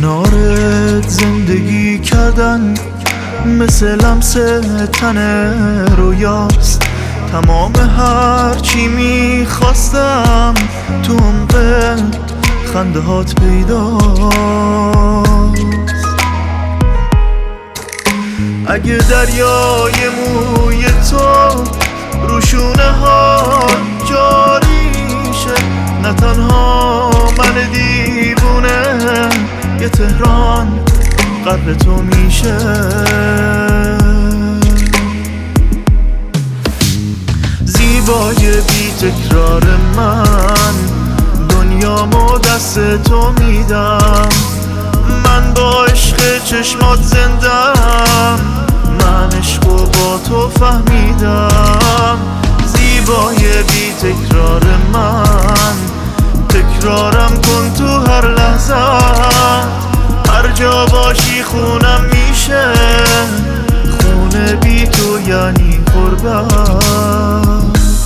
کنارت زندگی کردن مثل لمس تن رویاست. تمام هرچی میخواستم تو عمق خنده هات پیداست. اگه دریای موی تو روشونه ها جاری شه، نه تنها من دیوونه یه تهران قدر تو میشه. زیبای بی تکرار من دنیامو دست تو میدم. من با عشق چشمات زندم، من عشقو با تو فهمیدم. زیبای بی تکرار من تکرارم کن تو هر لحظه. هر جا باشی خونم میشه، خونه بی تو یعنی غربت.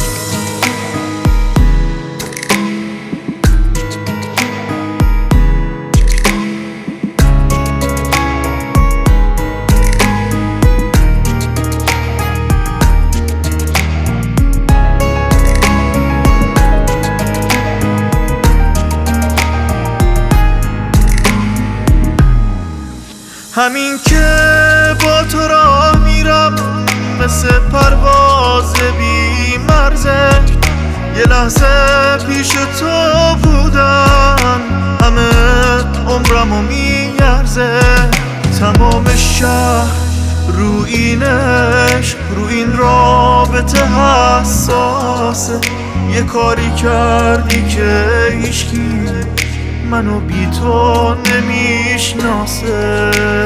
همین که با تو راه میرم مثل پرواز بی مرزه. یه لحظه پیش تو بودن همه عمرمو میارزه. تمام شهر رو این عشق، رو این رابطه حساسه. یه کاری کردی که هیچکی منو بی تو نمیشناسه.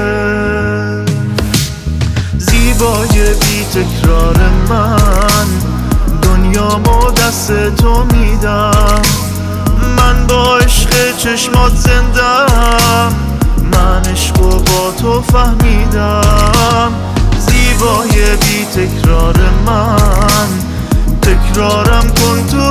زیبای بی تکرار من دنیامو دست تو میدم. من با عشق چشمات زندم، من عشقو با تو فهمیدم. زیبای بی تکرار من تکرارم کن تو